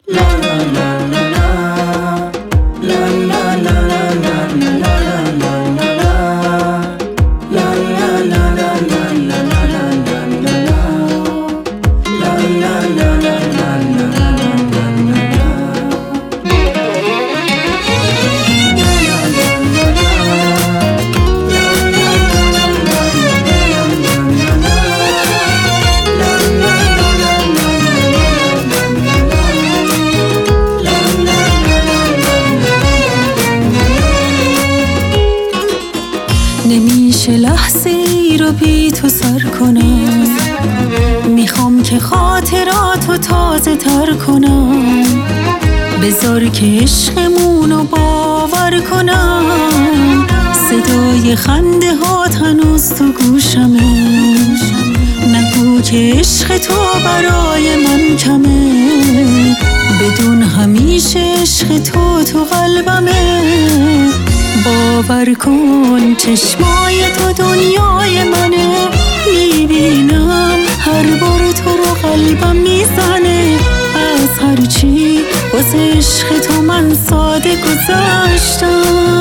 نمیشه لحظه ای رو بی تو سر کنم، میخوام که خاطراتو تازه تر کنم. بذار که عشقمونو باور کنم، صدای خنده هات هنوز تو گوشمه. نگو که عشق تو برای من کمه، بدون همیشه عشق تو قلبمه. باور کن چشمای تو دنیای منه، میبینم هر بار تو رو قلبم میزنه. از هرچی واسه عشق تو من ساده گذاشتم.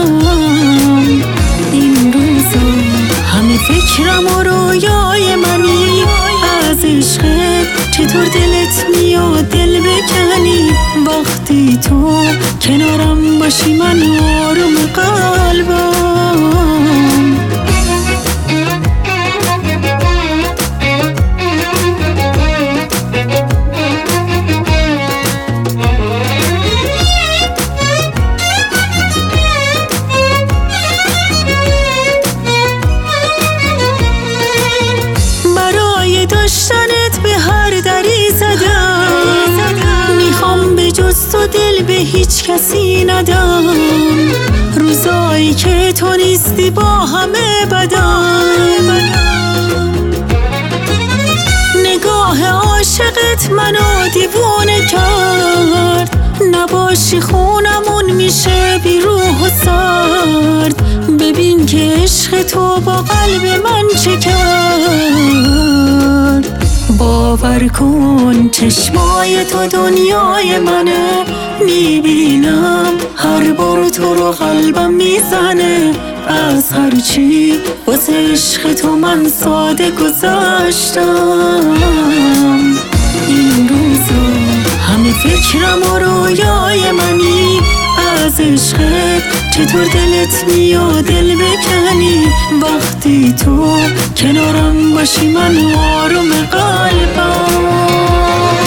این روزا همه فکرم و رویای منی، از عشقت چطور دلت میاد دل بکنی. وقتی تو کنارم باشی من آروم قلبم. برای داشتنت به هر دری زدم، میخوام به جز تو دل به هیچ کسی ندم. روزایی که تو نیستی با همه بدم، نگاه عاشقت منو دیوونه کرد. نباشی خونمون میشه بی روح و سرد. ببین که عشق تو با قلب من چه کرد. باور کن چشمای تو دنیای منه، میبینم هر بار تو رو قلبم میزنه. از هرچی واسه عشق تو من ساده گذاشتم. این روزا همه فکرم و رویای منی، از عشقت چطور دلت میاد دل بکنی. وقتی تو کنارم باشی من آروم قلبم.